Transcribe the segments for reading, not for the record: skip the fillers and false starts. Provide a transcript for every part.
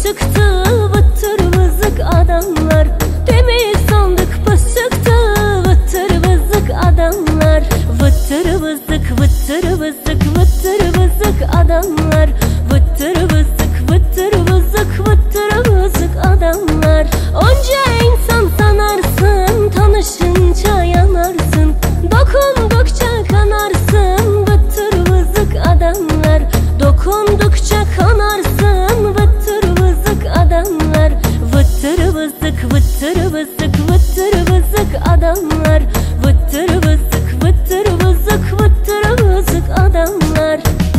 çıktı, vıttır vızık adamlar. Demeyi sandık baş çıktı, vıttır vızık adamlar. Vıttır vızık, vıttır vızık, vıttır vızık adamlar. Vıttır vızık, vıttır vızık, vıttır vızık adamlar. Onca insan sanarsın, tanışınca yanarsın. Dokundukça kanarsın, vıttır vızık adamlar. Dokundukça kanarsın, vıttır vızık adamlar. Vıttır vızık, vıttır vızık, vıttır vızık adamlar. Vıttır vızık, vıttır vızık, vıttır vızık adamlar.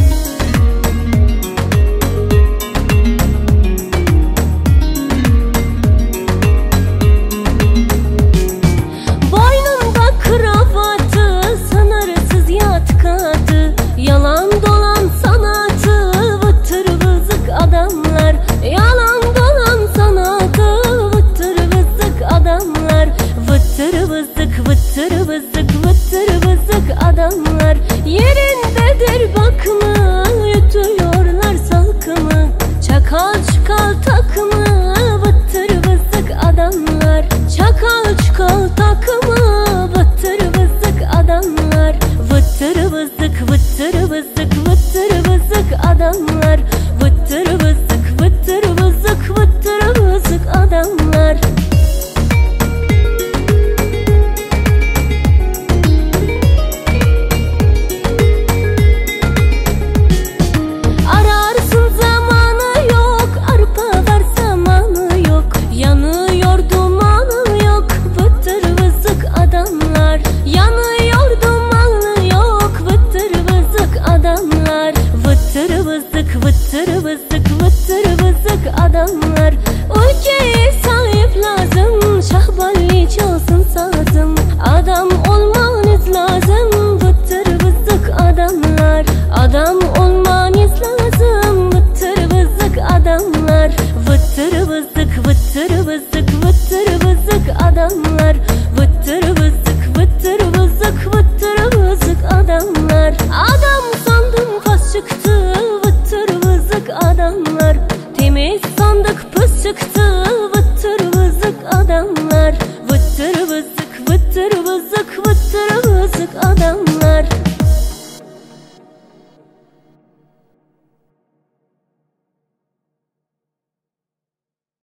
Boynunda kravatı, sınırsız yat katı, yalan dolan sanatı, vıttır vızık adamlar. Yalan dolan sanatı, vıttır vızık adamlar. Vıttır vızık, vıttır vızık, vıttır vızık adamlar. Yerindedir bakımı, yutuyorlar salkımı. Çakal çukal takımı, vıttır vızık adamlar. Çakal çukal takımı, vıttır vızık adamlar. Vıttır vızık, vıttır vızık, vıttır vızık adamlar. Vıttır vızık, vıttır vızık, vıttır vızık adamlar. Ararsın zamanı yok, arpa var zamanı yok. Yanıyor dumanı yok, vıttır vızık adamlar. Yanıyor dumanı yok, vıttır vızık adamlar. Vıttır vızık, vıttır vızık, vıttır vızık adamlar. Ülke